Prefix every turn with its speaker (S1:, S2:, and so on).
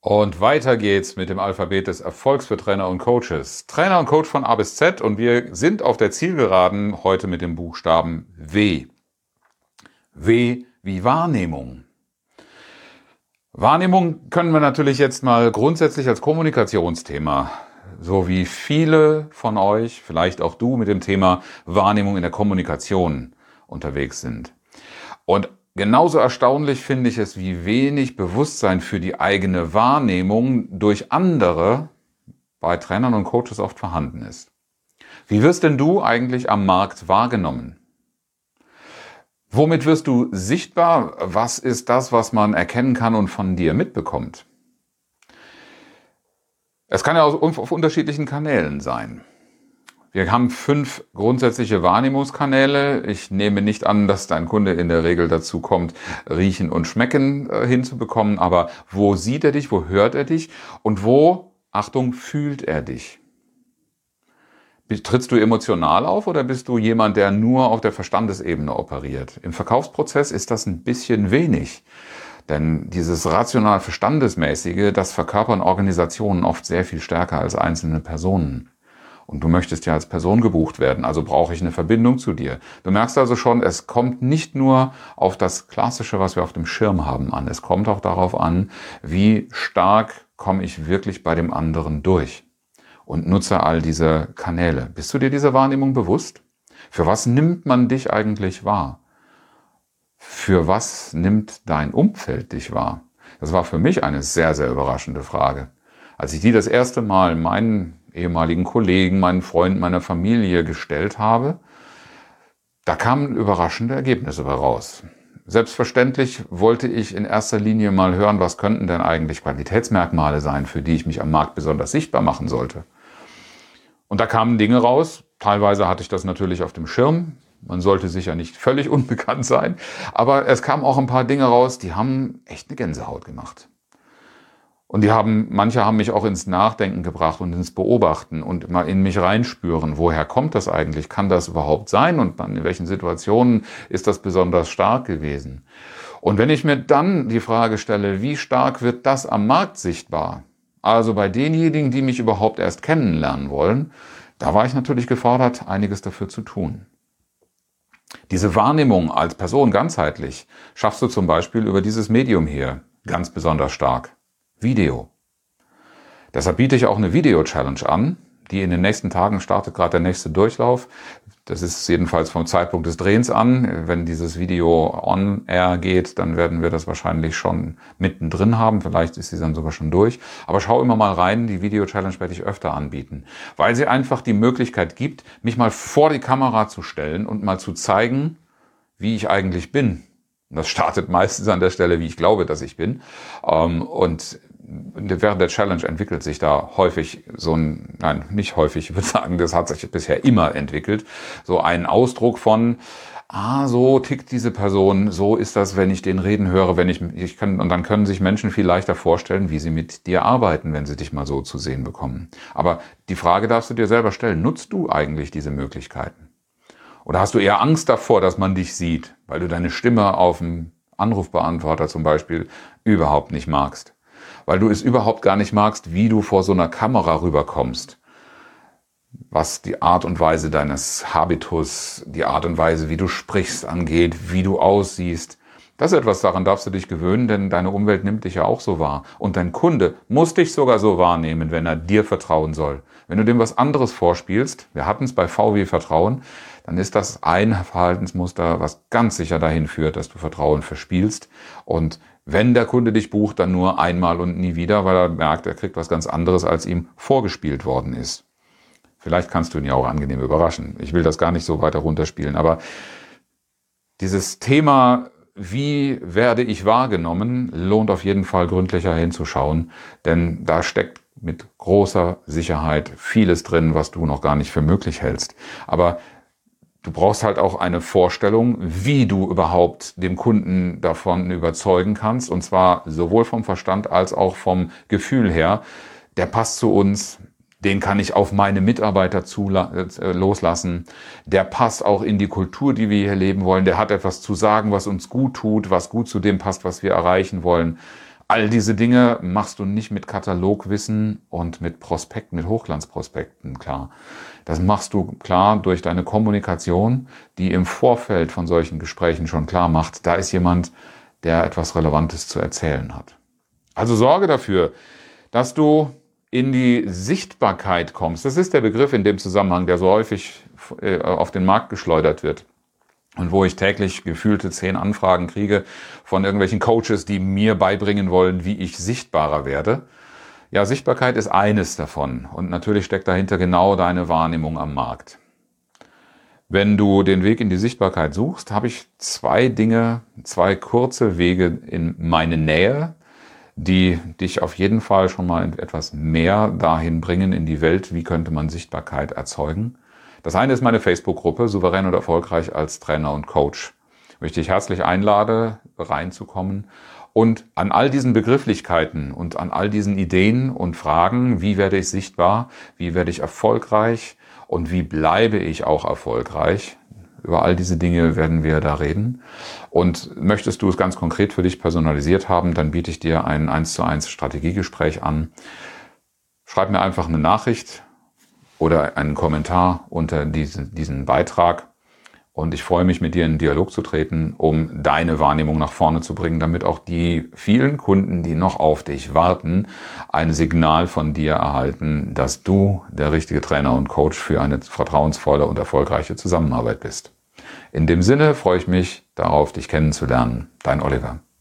S1: Und weiter geht's mit dem Alphabet des Erfolgs für Trainer und Coaches. Trainer und Coach von A bis Z, und wir sind auf der Zielgeraden heute mit dem Buchstaben W. W wie Wahrnehmung. Wahrnehmung können wir natürlich jetzt mal grundsätzlich als Kommunikationsthema, so wie viele von euch, vielleicht auch du, mit dem Thema Wahrnehmung in der Kommunikation unterwegs sind. Und genauso erstaunlich finde ich es, wie wenig Bewusstsein für die eigene Wahrnehmung durch andere bei Trainern und Coaches oft vorhanden ist. Wie wirst denn du eigentlich am Markt wahrgenommen? Womit wirst du sichtbar? Was ist das, was man erkennen kann und von dir mitbekommt? Es kann ja auf unterschiedlichen Kanälen sein. Wir haben 5 grundsätzliche Wahrnehmungskanäle. Ich nehme nicht an, dass dein Kunde in der Regel dazu kommt, riechen und schmecken hinzubekommen. Aber wo sieht er dich, wo hört er dich und wo, Achtung, fühlt er dich? Trittst du emotional auf oder bist du jemand, der nur auf der Verstandesebene operiert? Im Verkaufsprozess ist das ein bisschen wenig. Denn dieses rational-verstandesmäßige, das verkörpern Organisationen oft sehr viel stärker als einzelne Personen. Und du möchtest ja als Person gebucht werden, also brauche ich eine Verbindung zu dir. Du merkst also schon, es kommt nicht nur auf das Klassische, was wir auf dem Schirm haben, an. Es kommt auch darauf an, wie stark komme ich wirklich bei dem anderen durch und nutze all diese Kanäle. Bist du dir dieser Wahrnehmung bewusst? Für was nimmt man dich eigentlich wahr? Für was nimmt dein Umfeld dich wahr? Das war für mich eine sehr, sehr überraschende Frage. Als ich die das erste Mal meinen ehemaligen Kollegen, meinen Freunden, meiner Familie gestellt habe, da kamen überraschende Ergebnisse heraus. Selbstverständlich wollte ich in erster Linie mal hören, was könnten denn eigentlich Qualitätsmerkmale sein, für die ich mich am Markt besonders sichtbar machen sollte. Und da kamen Dinge raus, teilweise hatte ich das natürlich auf dem Schirm, man sollte sicher nicht völlig unbekannt sein, aber es kamen auch ein paar Dinge raus, die haben echt eine Gänsehaut gemacht. Und manche haben mich auch ins Nachdenken gebracht und ins Beobachten und mal in mich reinspüren. Woher kommt das eigentlich? Kann das überhaupt sein? Und in welchen Situationen ist das besonders stark gewesen? Und wenn ich mir dann die Frage stelle, wie stark wird das am Markt sichtbar? Also bei denjenigen, die mich überhaupt erst kennenlernen wollen, da war ich natürlich gefordert, einiges dafür zu tun. Diese Wahrnehmung als Person ganzheitlich schaffst du zum Beispiel über dieses Medium hier ganz besonders stark. Video. Deshalb biete ich auch eine Video-Challenge an, die in den nächsten Tagen startet gerade der nächste Durchlauf. Das ist jedenfalls vom Zeitpunkt des Drehens an. Wenn dieses Video on air geht, dann werden wir das wahrscheinlich schon mittendrin haben. Vielleicht ist sie dann sogar schon durch. Aber schau immer mal rein, die Video-Challenge werde ich öfter anbieten, weil sie einfach die Möglichkeit gibt, mich mal vor die Kamera zu stellen und mal zu zeigen, wie ich eigentlich bin. Und das startet meistens an der Stelle, wie ich glaube, dass ich bin. Und während der Challenge entwickelt sich da häufig nicht häufig, ich würde sagen, das hat sich bisher immer entwickelt, so ein Ausdruck von, so tickt diese Person, so ist das, wenn ich den reden höre, und dann können sich Menschen viel leichter vorstellen, wie sie mit dir arbeiten, wenn sie dich mal so zu sehen bekommen. Aber die Frage darfst du dir selber stellen, nutzt du eigentlich diese Möglichkeiten? Oder hast du eher Angst davor, dass man dich sieht, weil du deine Stimme auf dem Anrufbeantworter zum Beispiel überhaupt nicht magst? Weil du es überhaupt gar nicht magst, wie du vor so einer Kamera rüberkommst. Was die Art und Weise deines Habitus, die Art und Weise, wie du sprichst, angeht, wie du aussiehst. Das ist etwas, daran darfst du dich gewöhnen, denn deine Umwelt nimmt dich ja auch so wahr. Und dein Kunde muss dich sogar so wahrnehmen, wenn er dir vertrauen soll. Wenn du dem was anderes vorspielst, wir hatten es bei V wie Vertrauen, dann ist das ein Verhaltensmuster, was ganz sicher dahin führt, dass du Vertrauen verspielst. Und wenn der Kunde dich bucht, dann nur einmal und nie wieder, weil er merkt, er kriegt was ganz anderes, als ihm vorgespielt worden ist. Vielleicht kannst du ihn ja auch angenehm überraschen. Ich will das gar nicht so weiter runterspielen, aber dieses Thema, wie werde ich wahrgenommen, lohnt auf jeden Fall gründlicher hinzuschauen, denn da steckt mit großer Sicherheit vieles drin, was du noch gar nicht für möglich hältst. Aber du brauchst halt auch eine Vorstellung, wie du überhaupt dem Kunden davon überzeugen kannst. Und zwar sowohl vom Verstand als auch vom Gefühl her. Der passt zu uns, den kann ich auf meine Mitarbeiter loslassen. Der passt auch in die Kultur, die wir hier leben wollen. Der hat etwas zu sagen, was uns gut tut, was gut zu dem passt, was wir erreichen wollen. All diese Dinge machst du nicht mit Katalogwissen und mit Prospekten, mit Hochglanzprospekten klar. Das machst du klar durch deine Kommunikation, die im Vorfeld von solchen Gesprächen schon klar macht, da ist jemand, der etwas Relevantes zu erzählen hat. Also sorge dafür, dass du in die Sichtbarkeit kommst. Das ist der Begriff in dem Zusammenhang, der so häufig auf den Markt geschleudert wird. Und wo ich täglich gefühlte 10 Anfragen kriege von irgendwelchen Coaches, die mir beibringen wollen, wie ich sichtbarer werde. Ja, Sichtbarkeit ist eines davon. Und natürlich steckt dahinter genau deine Wahrnehmung am Markt. Wenn du den Weg in die Sichtbarkeit suchst, habe ich 2 kurze Wege in meine Nähe, die dich auf jeden Fall schon mal etwas mehr dahin bringen in die Welt, wie könnte man Sichtbarkeit erzeugen. Das eine ist meine Facebook-Gruppe, Souverän und Erfolgreich als Trainer und Coach, wo ich dich herzlich einlade, reinzukommen und an all diesen Begrifflichkeiten und an all diesen Ideen und Fragen, wie werde ich sichtbar, wie werde ich erfolgreich und wie bleibe ich auch erfolgreich, über all diese Dinge werden wir da reden. Und möchtest du es ganz konkret für dich personalisiert haben, dann biete ich dir ein 1:1 Strategiegespräch an. Schreib mir einfach eine Nachricht oder einen Kommentar unter diesen Beitrag. Und ich freue mich, mit dir in Dialog zu treten, um deine Wahrnehmung nach vorne zu bringen, damit auch die vielen Kunden, die noch auf dich warten, ein Signal von dir erhalten, dass du der richtige Trainer und Coach für eine vertrauensvolle und erfolgreiche Zusammenarbeit bist. In dem Sinne freue ich mich darauf, dich kennenzulernen. Dein Oliver.